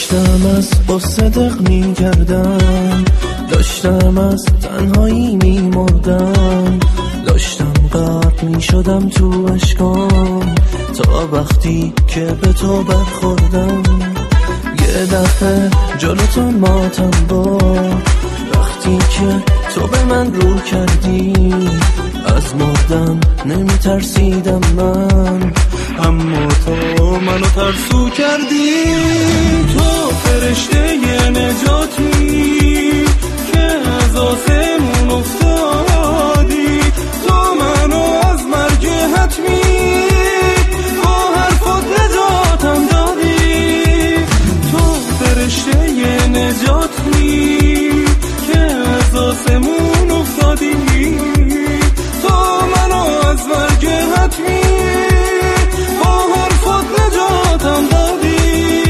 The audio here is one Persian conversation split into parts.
داشتم از قصه دق می کردم، داشتم از تنهایی می مردم، داشتم غرق می شدم تو اشکام تا وقتی که به تو برخوردم. یه دفعه جلوتون ماتم با وقتی که تو به من رو کردی، از مردن نمی ترسیدم من، اما تو منو ترسو کردی. تو فرشته ی نجاتی که از آسمون افتادی، تو منو از مرگ حتمی با حرفات نجاتم دادی. تو فرشته ی نجاتی که از آسمون افتادی، تو منو از مرگ حتمی با حرفات نجاتم دادی.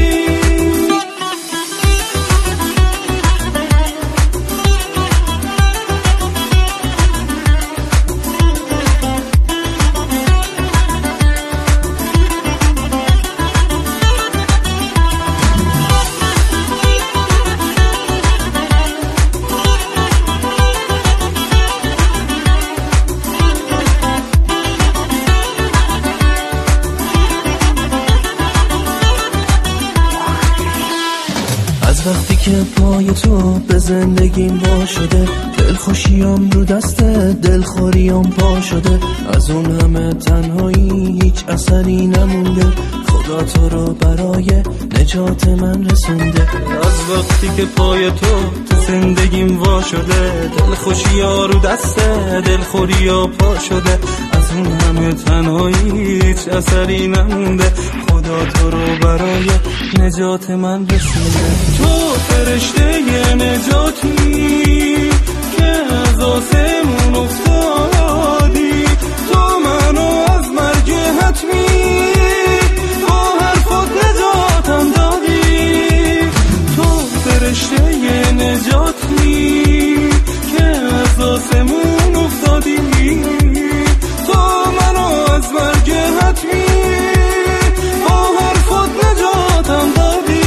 وقتی که پای تو به زندگیم وا شده، دلخوشیام رو دست دلخوریام پا شده، از اون همه تنهایی هیچ اثری نمونده، خدا تو رو برای نجات من رسونده. از وقتی که پای تو زندگیم وا شده، دلخوشیا رو دست دلخوریا پا شده، از اون همه تنهایی هیچ اثری نمونده، خدا تو رو برای نجات من رسونده. تو فرشته ی نجاتی که از آسمون افتادی، تو منو از مرگ حتمی با حرفات نجاتم دادی. تو فرشته ی نجاتی که از آسمون افتادی، تو منو از مرگ حتمی با حرفات نجاتم دادی.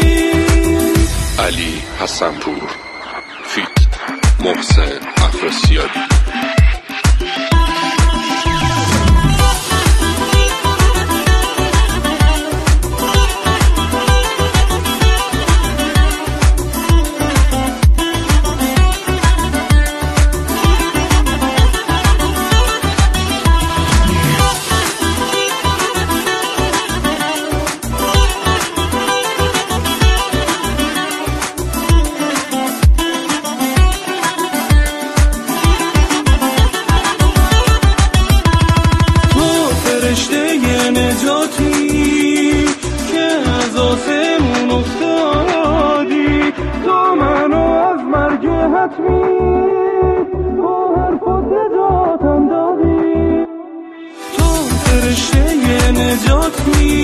علی حسن‌پور فیت محسن افراسیابی. فرشته ی نجاتی که از آسمون افتادی، تو منو از مرگ حتمی با حرفات نجاتم دادی. تو فرشته ی نجاتی